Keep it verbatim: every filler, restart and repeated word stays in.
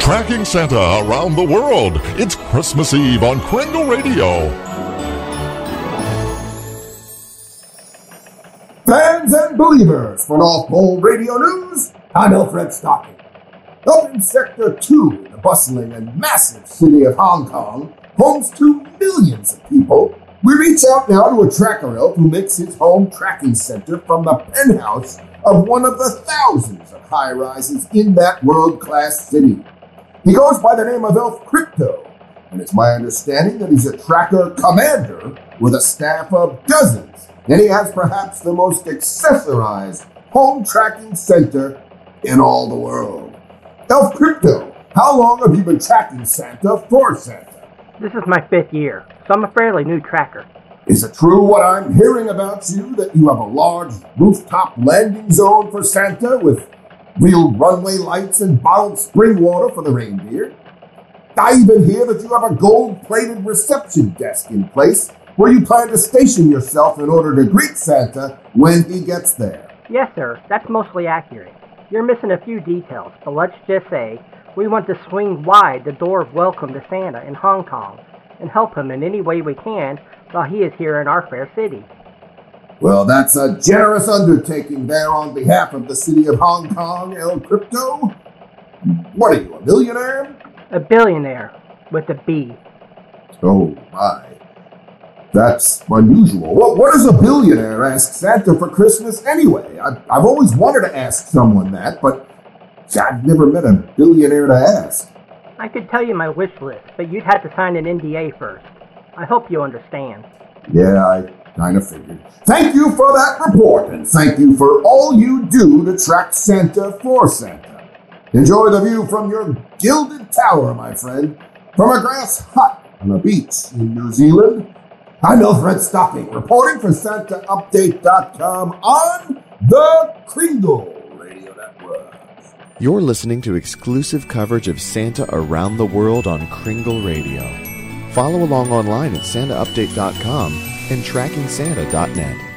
Tracking Santa around the world. It's Christmas Eve on Kringle Radio. Fans and believers for North Pole Radio News, I'm Alfred Stocking. Up in Sector two, the bustling and massive city of Hong Kong, homes to millions of people, we reach out now to a tracker elf who makes his home tracking center from the penthouse of one of the thousands of high-rises in that world-class city. He goes by the name of Elf Crypto, and it's my understanding that he's a tracker commander with a staff of dozens, and he has perhaps the most accessorized home tracking center in all the world. Elf Crypto, how long have you been tracking Santa for Santa? This is my fifth year, so I'm a fairly new tracker. Is it true what I'm hearing about you, that you have a large rooftop landing zone for Santa with real runway lights and bottled spring water for the reindeer? I even hear that you have a gold-plated reception desk in place where you plan to station yourself in order to greet Santa when he gets there. Yes, sir, that's mostly accurate. You're missing a few details, but let's just say we want to swing wide the door of welcome to Santa in Hong Kong and help him in any way we can while he is here in our fair city. Well, that's a generous undertaking there on behalf of the city of Hong Kong, El Crypto. What are you, a millionaire? A billionaire, with a B. Oh, my. That's unusual. What, what does a billionaire ask Santa for Christmas anyway? I, I've always wanted to ask someone that, but I've never met a billionaire to ask. I could tell you my wish list, but you'd have to sign an N D A first. I hope you understand. Yeah, I kind of figured. Thank you for that report, and thank you for all you do to track Santa for Santa. Enjoy the view from your gilded tower, my friend, from a grass hut on a beach in New Zealand. I'm Alfred Stocking, reporting for Santa Update dot com on the Kringle Radio Network. You're listening to exclusive coverage of Santa around the world on Kringle Radio. Follow along online at Santa Update dot com and Tracking Santa dot net.